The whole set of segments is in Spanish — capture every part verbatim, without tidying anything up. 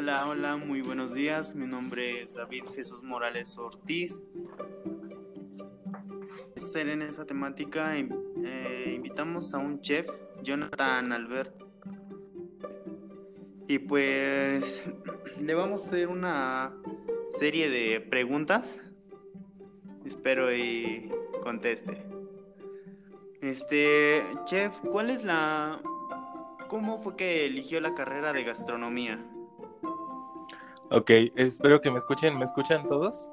Hola, hola, muy buenos días. Mi nombre es David Jesús Morales Ortiz. Ser en esta temática, eh, invitamos a un chef, Jonathan Albert. Y pues le vamos a hacer una serie de preguntas. Espero y conteste. Este, chef, ¿cuál es la... ¿Cómo fue que eligió la carrera de gastronomía? Ok, espero que me escuchen. ¿Me escuchan todos?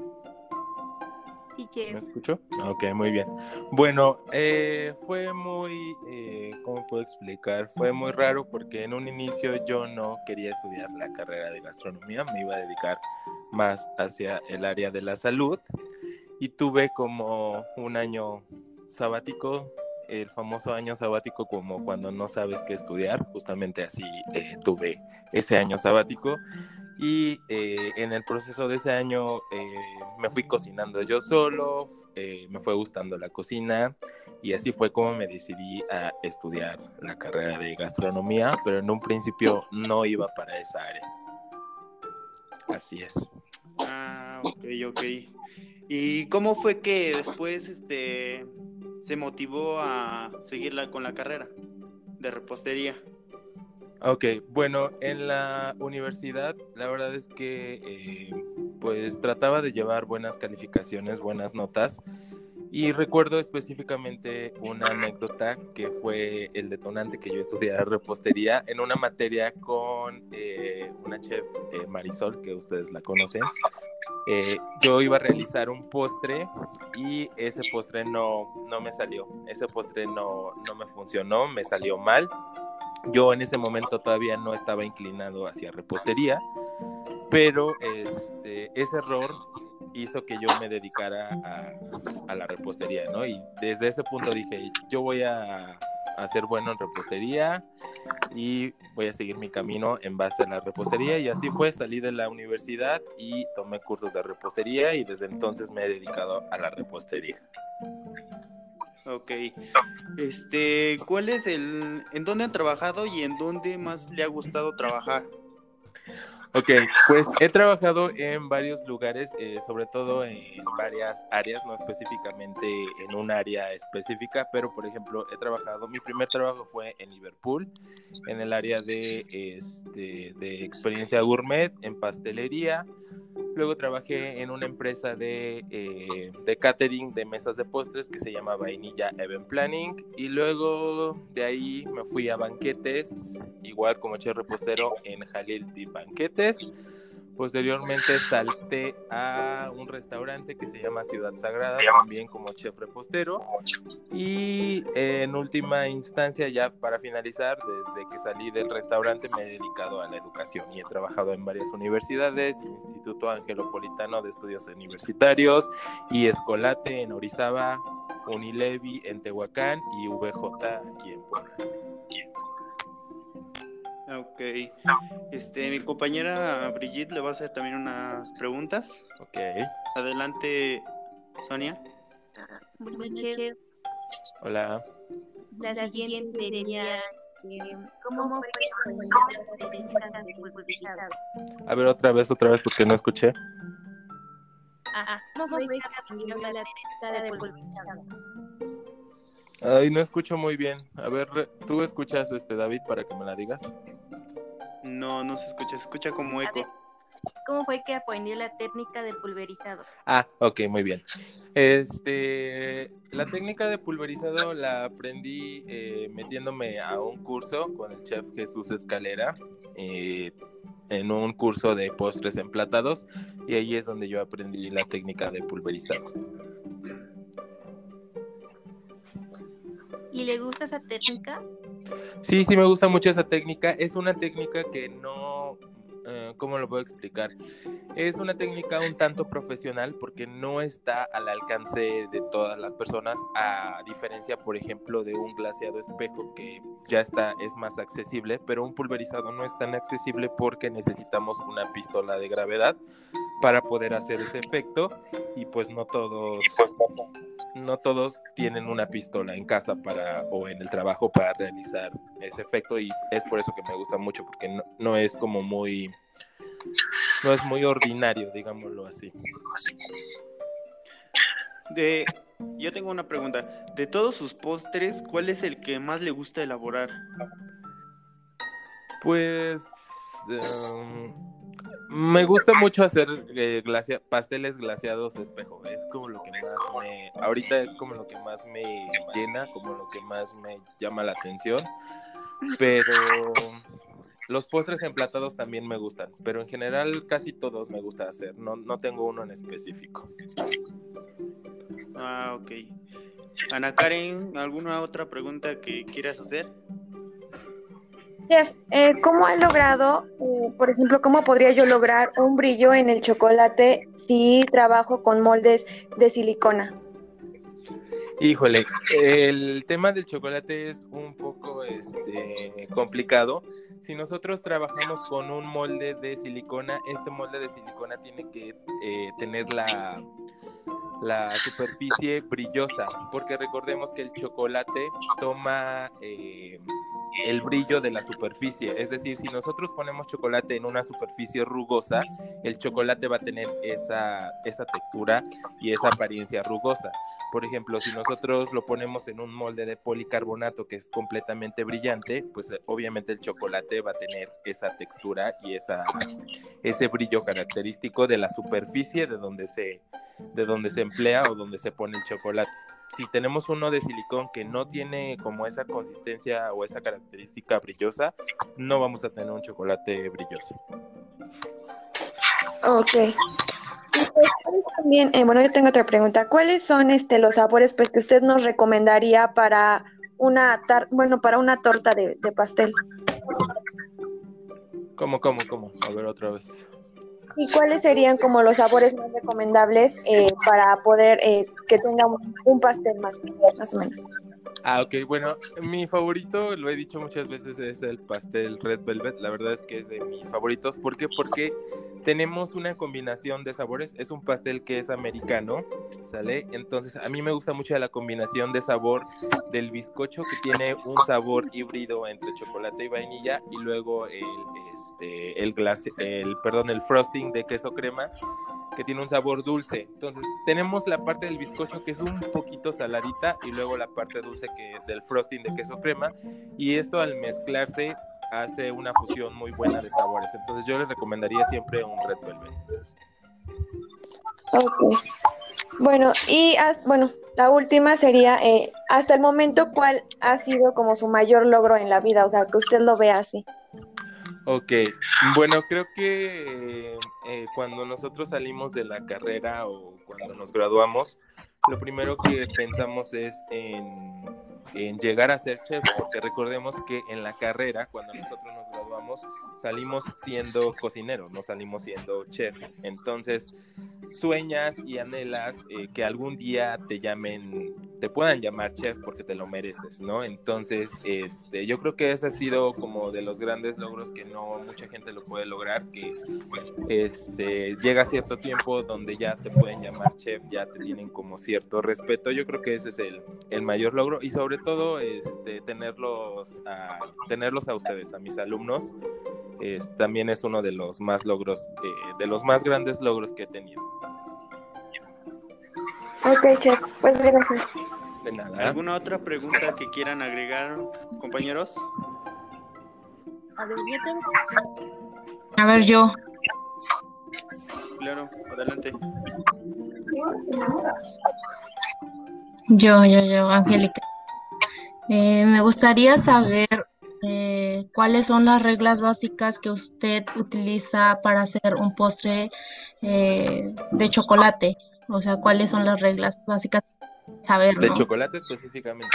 Sí, chef. ¿Me escucho? Ok, muy bien. Bueno, eh, fue muy, eh, ¿cómo puedo explicar? Fue muy raro porque en un inicio yo no quería estudiar la carrera de gastronomía, me iba a dedicar más hacia el área de la salud y tuve como un año sabático, el famoso año sabático como cuando no sabes qué estudiar, justamente así eh, tuve ese año sabático. Y eh, en el proceso de ese año eh, me fui cocinando yo solo, eh, me fue gustando la cocina y así fue como me decidí a estudiar la carrera de gastronomía, pero en un principio no iba para esa área. Así es. Ah, ok, ok. ¿Y cómo fue que después este, se motivó a seguirla con la carrera de repostería? Ok, bueno, en la universidad la verdad es que eh, pues trataba de llevar buenas calificaciones, buenas notas y recuerdo específicamente una anécdota que fue el detonante que yo estudiara repostería en una materia con eh, una chef eh, Marisol, que ustedes la conocen. Eh, yo iba a realizar un postre y ese postre no, no me salió, ese postre no, no me funcionó, me salió mal. Yo en ese momento todavía no estaba inclinado hacia repostería, pero este, ese error hizo que yo me dedicara a, a la repostería, ¿no? Y desde ese punto dije, yo voy a, a ser bueno en repostería y voy a seguir mi camino en base a la repostería, y así fue. Salí de la universidad y tomé cursos de repostería y desde entonces me he dedicado a la repostería. Ok. Este, ¿cuál es el, en dónde han trabajado y en dónde más le ha gustado trabajar? Ok, pues he trabajado en varios lugares, eh, sobre todo en varias áreas, no específicamente en un área específica, pero por ejemplo he trabajado, mi primer trabajo fue en Liverpool, en el área de, este, de experiencia gourmet, en pastelería. Luego trabajé en una empresa de, eh, de catering de mesas de postres que se llama Vainilla Event Planning, y luego de ahí me fui a banquetes, igual como chef repostero en Jalil de Banquetes. Posteriormente salté a un restaurante que se llama Ciudad Sagrada, también como chef repostero. Y en última instancia, ya para finalizar, desde que salí del restaurante me he dedicado a la educación y he trabajado en varias universidades: Instituto Angelopolitano de Estudios Universitarios, y Escolate en Orizaba, Unilevi en Tehuacán y V J aquí en Puebla. Ok. Este, mi compañera Brigitte le va a hacer también unas preguntas. Ok. Adelante, Sonia. Bueno, chef, Hola. la siguiente sería, eh, ¿cómo fue que aprendió la técnica de pulverizado? A ver, otra vez, otra vez, porque no escuché. Ah, ¿cómo fue que aprendió la técnica de pulverizado? Ay, no escucho muy bien. A ver, ¿tú escuchas, este, David, para que me la digas? No, no se escucha, se escucha como eco. ¿Cómo fue que aprendió la técnica de pulverizado? Ah, ok, muy bien. Este, la técnica de pulverizado la aprendí eh, metiéndome a un curso con el chef Jesús Escalera, eh, en un curso de postres emplatados, y ahí es donde yo aprendí la técnica de pulverizado. ¿Y le gusta esa técnica? Sí, sí me gusta mucho esa técnica. Es una técnica que no, eh, ¿cómo lo puedo explicar? Es una técnica un tanto profesional porque no está al alcance de todas las personas, a diferencia, por ejemplo, de un glaseado espejo que ya está, es más accesible, pero un pulverizado no es tan accesible porque necesitamos una pistola de gravedad para poder hacer ese efecto, y pues no todos no todos tienen una pistola en casa para o en el trabajo para realizar ese efecto, y es por eso que me gusta mucho, porque no, no es como muy no es muy ordinario, digámoslo así. De, yo tengo una pregunta. De todos sus postres, ¿cuál es el que más le gusta elaborar? Pues um, me gusta mucho hacer eh, glacia- pasteles glaseados espejo. Es como lo que más me, ahorita es como lo que más me llena, como lo que más me llama la atención. Pero los postres emplatados también me gustan, pero en general casi todos me gusta hacer. No, no tengo uno en específico. Ah, ok. Ana Karen, ¿alguna otra pregunta que quieras hacer? Chef, eh, ¿cómo ha logrado, eh, por ejemplo, cómo podría yo lograr un brillo en el chocolate si trabajo con moldes de silicona? Híjole, el tema del chocolate es un poco este, complicado. Si nosotros trabajamos con un molde de silicona, este molde de silicona tiene que eh, tener la, la superficie brillosa, porque recordemos que el chocolate toma eh, el brillo de la superficie. Es decir, si nosotros ponemos chocolate en una superficie rugosa, el chocolate va a tener esa, esa textura y esa apariencia rugosa. Por ejemplo, si nosotros lo ponemos en un molde de policarbonato que es completamente brillante, pues obviamente el chocolate va a tener esa textura y esa, ese brillo característico de la superficie de donde se, de donde se emplea o donde se pone el chocolate. Si tenemos uno de silicón que no tiene como esa consistencia o esa característica brillosa, no vamos a tener un chocolate brilloso. Ok. Y pues, también, eh, bueno, yo tengo otra pregunta. ¿Cuáles son este los sabores pues que usted nos recomendaría para una tar bueno, para una torta de, de pastel? ¿Cómo, cómo, cómo? A ver otra vez. ¿Y cuáles serían como los sabores más recomendables eh, para poder eh, que tenga un, un pastel más, más o menos? Ah, ok, bueno, mi favorito, lo he dicho muchas veces, es el pastel Red Velvet. La verdad es que es de mis favoritos. ¿Por qué? Porque tenemos una combinación de sabores. Es un pastel que es americano, ¿sale? Entonces, a mí me gusta mucho la combinación de sabor del bizcocho, que tiene un sabor híbrido entre chocolate y vainilla, y luego el, este, el, glace, el, perdón, el frosting de queso crema, que tiene un sabor dulce. Entonces tenemos la parte del bizcocho que es un poquito saladita y luego la parte dulce que es del frosting de queso crema, y esto al mezclarse hace una fusión muy buena de sabores. Entonces yo les recomendaría siempre un Red Velvet. Ok. Bueno, y as- bueno, la última sería, eh, hasta el momento, ¿cuál ha sido como su mayor logro en la vida? O sea, que usted lo vea así. Ok, bueno, creo que eh, eh, cuando nosotros salimos de la carrera o cuando nos graduamos, lo primero que pensamos es en, en llegar a ser chef, porque recordemos que en la carrera, cuando nosotros nos graduamos, salimos siendo cocineros, no salimos siendo chefs. Entonces, sueñas y anhelas eh, que algún día te llamen, te puedan llamar chef porque te lo mereces, ¿no? Entonces, este, yo creo que ese ha sido como de los grandes logros que no mucha gente lo puede lograr, que este, llega cierto tiempo donde ya te pueden llamar chef, ya te tienen como cierto respeto. Yo creo que ese es el, el mayor logro, y sobre todo este, tenerlos, a, tenerlos a ustedes, a mis alumnos, es, también es uno de los más logros, eh, de los más grandes logros que he tenido. Ok, chef, pues gracias. De nada. ¿Alguna otra pregunta que quieran agregar, compañeros? A ver, yo tengo. A ver, yo. Claro, adelante. Yo, yo, yo, Angélica. Eh, me gustaría saber eh, cuáles son las reglas básicas que usted utiliza para hacer un postre eh, de chocolate. O sea, cuáles son las reglas básicas, saber, De ¿no? chocolate específicamente.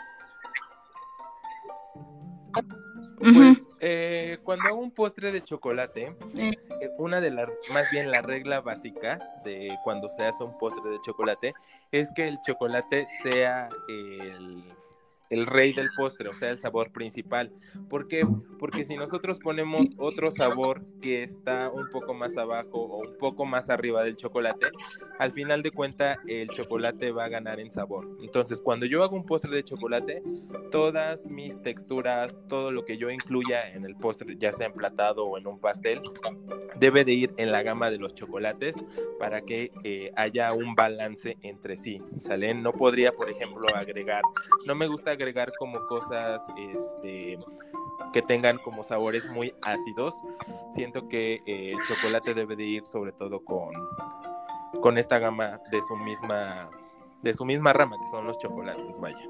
Ujú. Pues eh, cuando hago un postre de chocolate, Eh, eh, una de las, más bien la regla básica de cuando se hace un postre de chocolate es que el chocolate sea el, el rey del postre, o sea, el sabor principal. ¿Por qué? Porque si nosotros ponemos otro sabor que está un poco más abajo o un poco más arriba del chocolate, al final de cuentas el chocolate va a ganar en sabor. Entonces, cuando yo hago un postre de chocolate, todas mis texturas, todo lo que yo incluya en el postre, ya sea emplatado o en un pastel, debe de ir en la gama de los chocolates para que eh, haya un balance entre sí, ¿sale? No podría, por ejemplo, agregar, no me gusta agregar como cosas este, que tengan como sabores muy ácidos. Siento que eh, el chocolate debe de ir sobre todo con, con esta gama de su misma de su misma rama, que son los chocolates, vaya.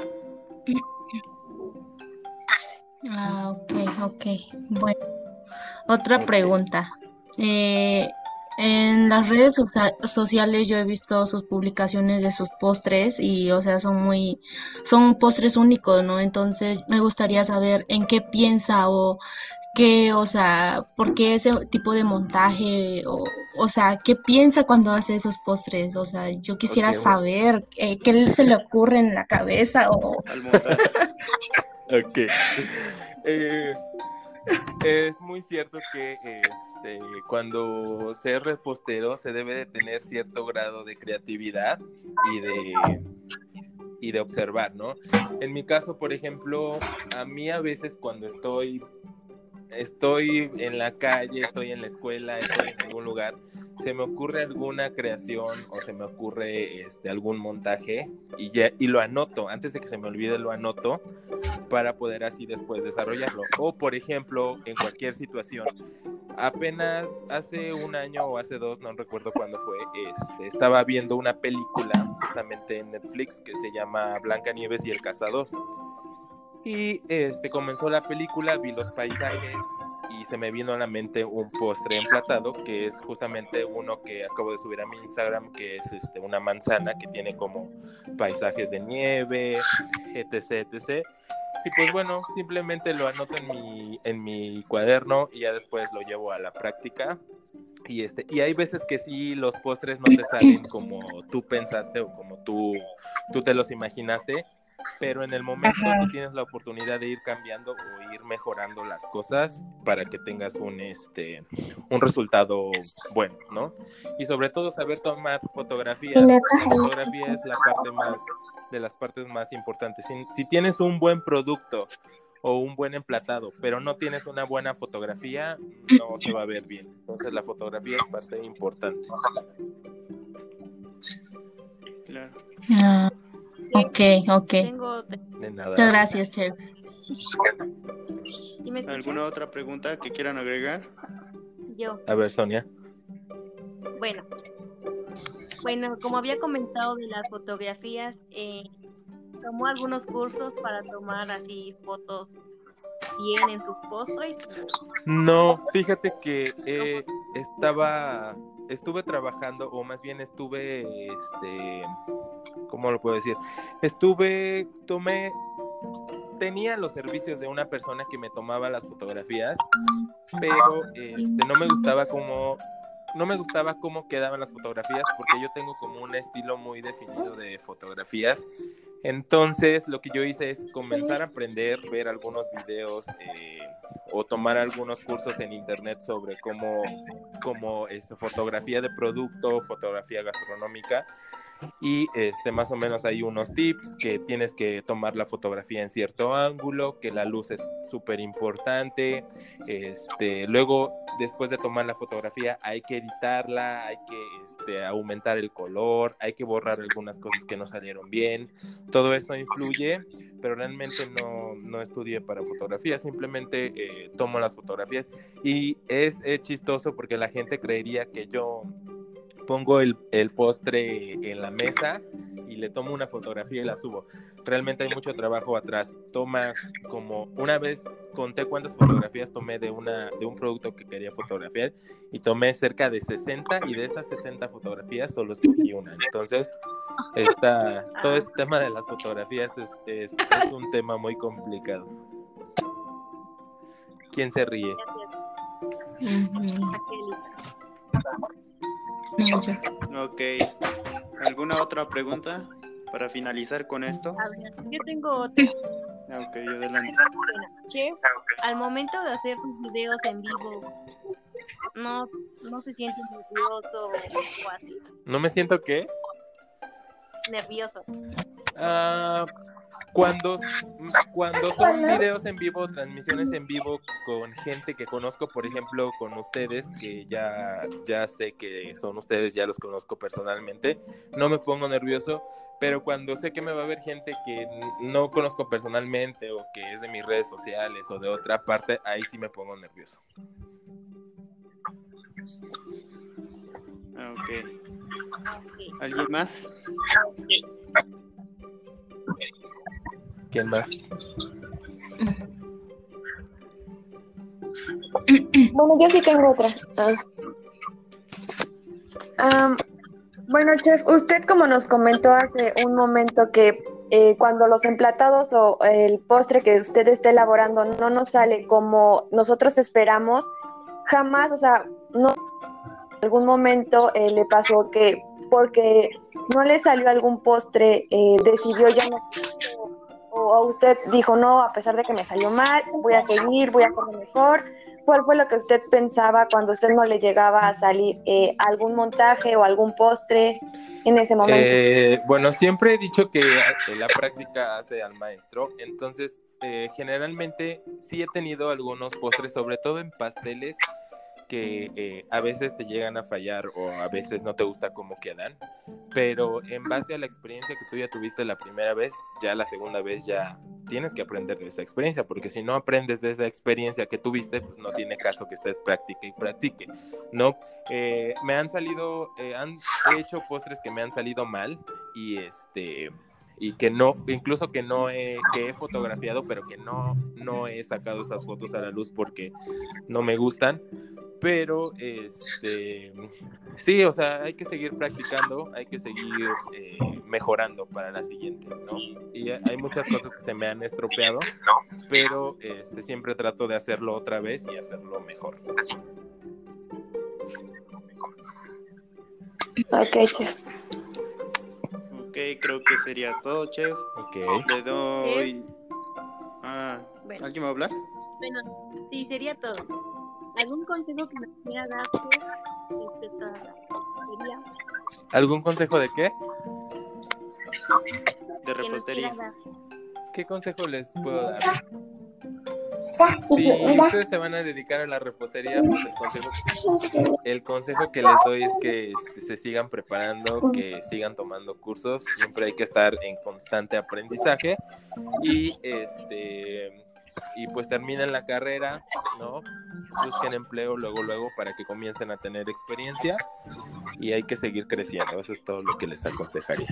Ah, ok, ok. Bueno, otra pregunta. Eh, en las redes socia- sociales yo he visto sus publicaciones de sus postres y, o sea, son muy, son postres únicos, ¿no? Entonces me gustaría saber en qué piensa o qué, o sea, por qué ese tipo de montaje o, o sea, qué piensa cuando hace esos postres. O sea, yo quisiera Ok, bueno. saber eh, qué se le ocurre en la cabeza o... Al montar. Ok. Eh, es muy cierto que este, cuando se es repostero se debe de tener cierto grado de creatividad y de, y de observar, ¿no? En mi caso, por ejemplo, a mí a veces cuando estoy, estoy en la calle, estoy en la escuela, estoy en algún lugar, se me ocurre alguna creación o se me ocurre este, algún montaje y, ya, y lo anoto, antes de que se me olvide lo anoto para poder así después desarrollarlo. O por ejemplo, en cualquier situación, apenas hace un año o hace dos, no recuerdo cuándo fue, este, estaba viendo una película justamente en Netflix que se llama Blancanieves y el Cazador. Y este, comenzó la película, vi los paisajes y se me vino a la mente un postre emplatado, que es justamente uno que acabo de subir a mi Instagram, que es este, una manzana que tiene como paisajes de nieve, etc, etcétera. Y pues bueno, simplemente lo anoto en mi, en mi cuaderno y ya después lo llevo a la práctica. Y, este, y hay veces que sí, los postres no te salen como tú pensaste o como tú, tú te los imaginaste, pero en el momento Ajá. tú tienes la oportunidad de ir cambiando o ir mejorando las cosas para que tengas un, este, un resultado bueno, ¿no? Y sobre todo saber tomar fotografías. La fotografía es la parte más, de las partes más importantes. Si, si tienes un buen producto o un buen emplatado, pero no tienes una buena fotografía, no se va a ver bien. Entonces la fotografía es parte importante. Claro. Ah, ok, ok. Tengo otra. De Muchas nada. gracias, chef. ¿Sí me escuchan? ¿Alguna otra pregunta que quieran agregar? Yo. A ver, Sonia. Bueno. Bueno, como había comentado de las fotografías, eh, tomó algunos cursos para tomar así fotos bien en sus postres. No, fíjate que eh, estaba, estuve trabajando, o más bien estuve, este, ¿cómo lo puedo decir? Estuve, tomé, tenía los servicios de una persona que me tomaba las fotografías, pero este, no me gustaba cómo, no me gustaba cómo quedaban las fotografías, porque yo tengo como un estilo muy definido de fotografías. Entonces lo que yo hice es comenzar a aprender, ver algunos videos eh, o tomar algunos cursos en internet sobre cómo, cómo es fotografía de producto, fotografía gastronómica. Y este, más o menos hay unos tips, que tienes que tomar la fotografía en cierto ángulo, que la luz es súper importante. Este, luego, después de tomar la fotografía, hay que editarla, hay que este, aumentar el color, hay que borrar algunas cosas que no salieron bien. Todo eso influye, pero realmente no, no estudié para fotografía, simplemente eh, tomo las fotografías. Y es, es chistoso porque la gente creería que yo pongo el, el postre en la mesa y le tomo una fotografía y la subo. Realmente hay mucho trabajo atrás. Tomas como, una vez conté cuántas fotografías tomé de, una, de un producto que quería fotografiar y tomé cerca de sesenta, y de esas sesenta fotografías solo escogí una. Entonces, esta, todo este tema de las fotografías es, es, es un tema muy complicado. ¿Quién se ríe? Ujú. No, yo. Ok. ¿Alguna otra pregunta? para finalizar con esto. A ver, yo tengo otra. Ah, ok, adelante. Bueno, Chef, al momento de hacer tus videos en vivo, no, no se siente nervioso o así, ¿No me siento qué? nervioso. Ah, cuando, cuando son videos en vivo, transmisiones en vivo con gente que conozco, por ejemplo, con ustedes, que ya, ya sé que son ustedes, ya los conozco personalmente, no me pongo nervioso, pero cuando sé que me va a ver gente que no conozco personalmente o que es de mis redes sociales o de otra parte, ahí sí me pongo nervioso. Ah, ok. ¿Alguien más? ¿Quién más? Bueno, yo sí tengo otra. Ah. Am, bueno, chef, usted como nos comentó hace un momento que eh, cuando los emplatados o el postre que usted esté elaborando no nos sale como nosotros esperamos, jamás, o sea, no en algún momento eh, le pasó que porque no le salió algún postre, eh, decidió ya no, o a usted dijo, no, a pesar de que me salió mal, voy a seguir, voy a hacerlo mejor. ¿Cuál fue lo que usted pensaba cuando usted no le llegaba a salir eh, algún montaje o algún postre en ese momento? Eh, bueno, siempre he dicho que la práctica hace al maestro, entonces eh, generalmente sí he tenido algunos postres, sobre todo en pasteles, que eh, a veces te llegan a fallar o a veces no te gusta cómo quedan, pero en base a la experiencia que tú ya tuviste la primera vez, ya la segunda vez ya tienes que aprender de esa experiencia, porque si no aprendes de esa experiencia que tuviste, pues no tiene caso que estés practique y practique, ¿no? Eh, me han salido, eh, han he hecho postres que me han salido mal y este... y que no, incluso que no he, que he fotografiado, pero que no, no he sacado esas fotos a la luz porque no me gustan, pero este sí, o sea, hay que seguir practicando, hay que seguir eh, mejorando para la siguiente, ¿no? Y hay muchas cosas que se me han estropeado, pero este, siempre trato de hacerlo otra vez y hacerlo mejor. Ok, chef. Ok, creo que sería todo, chef. Ok. Le doy... Ah, Bueno. ¿alguien va a hablar? Bueno, sí, sería todo. ¿Algún consejo que nos quiera dar Chef, respecto a la repostería? ¿Algún consejo de qué? De Que nos repostería. quiera dar. ¿Qué consejo les puedo dar? Si ustedes se van a dedicar a la repostería, pues el consejo, el consejo que les doy es que se sigan preparando, que sigan tomando cursos, siempre hay que estar en constante aprendizaje y este y pues terminen la carrera, ¿no? Busquen empleo luego luego para que comiencen a tener experiencia y hay que seguir creciendo, eso es todo lo que les aconsejaría.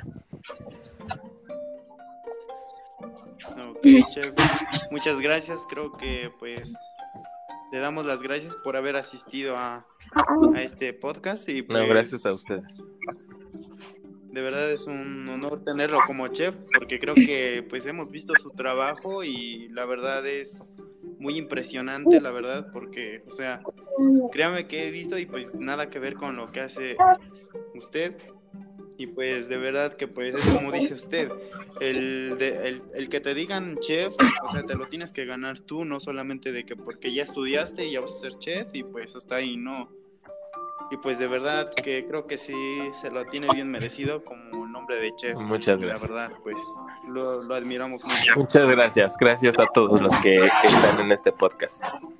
Ok, chef. Muchas gracias. Creo que pues le damos las gracias por haber asistido a, a este podcast y pues No, gracias a ustedes. de verdad es un honor tenerlo como chef porque creo que pues hemos visto su trabajo y la verdad es muy impresionante, la verdad, porque o sea, créame que he visto y pues nada que ver con lo que hace usted. Y pues de verdad que pues es como dice usted, el, de, el, el que te digan chef, o sea, te lo tienes que ganar tú, no solamente de que porque ya estudiaste y ya vas a ser chef y pues hasta ahí, no. Y pues de verdad que creo que sí se lo tiene bien merecido como el nombre de chef. Muchas Y la gracias. verdad, pues lo, lo admiramos mucho. Muchas gracias, gracias a todos los que están en este podcast.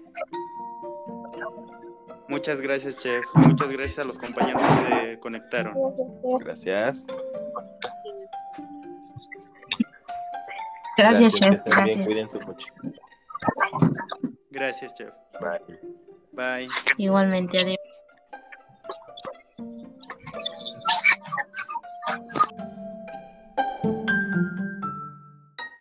Muchas gracias, chef. Muchas gracias a los compañeros que se conectaron. Gracias. Gracias, Que chef. estén bien, Gracias. cuídense mucho. Gracias, chef. Bye. Bye. Igualmente, adiós.